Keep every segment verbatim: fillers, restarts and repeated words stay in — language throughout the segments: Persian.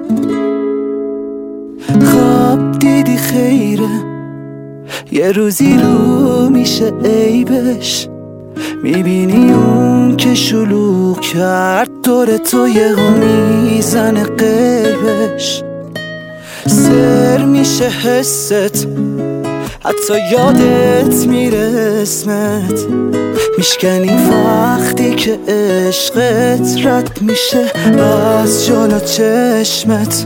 خواب دیدی خیره، یه روزی رو میشه عیبش. میبینی اون که شلوغ کرد دور تو یهو میزنه قیبش. سر میشه حست، حتی یادت میره اسمت. میشکنی وقتی که عشقت رد میشه از جلو چشمت.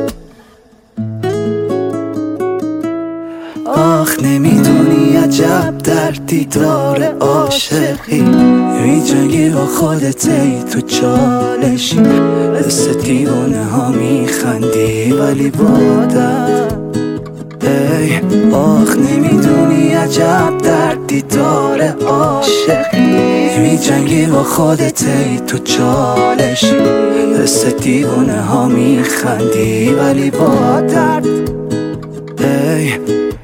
آخ نمیدونی عجب در دیدار عاشقی. میجنگی با خودت ای تو چالشی. مثل دیوانه ها میخندی ولی بادم ای. آخ نمیدونی عجب در دیدار عاشقی. میجنگی با خودت ای تو چالشی. مثل دیوانه ها میخندی ولی با درد ای.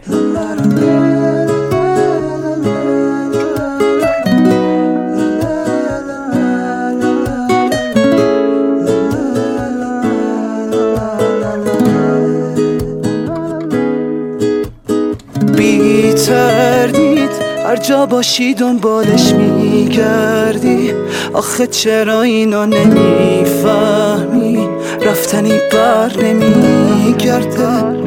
بی تردید هر جا باشی دنبالش میگردی. آخه چرا اینا نمیفهمی؟ رفتنی بر نمیگرده.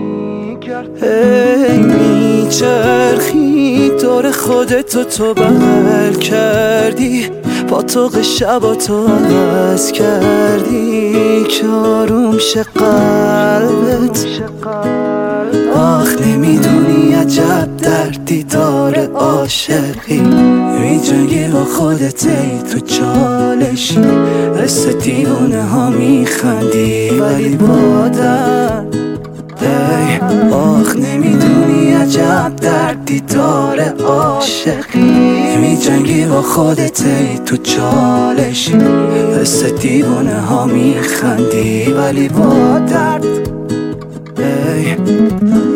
هی میچرخی دور خودتو تو بغل کردی. با تو شباتو عوض کردی که آروم شه قلبت. آخ نمیدونی عجب در دیدار عاشقی. میجنگی با خودت ای تو چالشی. مثل دیوانه ها میخندی ولی با درد ای. آخ نمیدونی عجب در دیدار عاشقی. میجنگی با خودت ای تو چالشی. مثل دیوانه ها میخندی ولی با درد ای.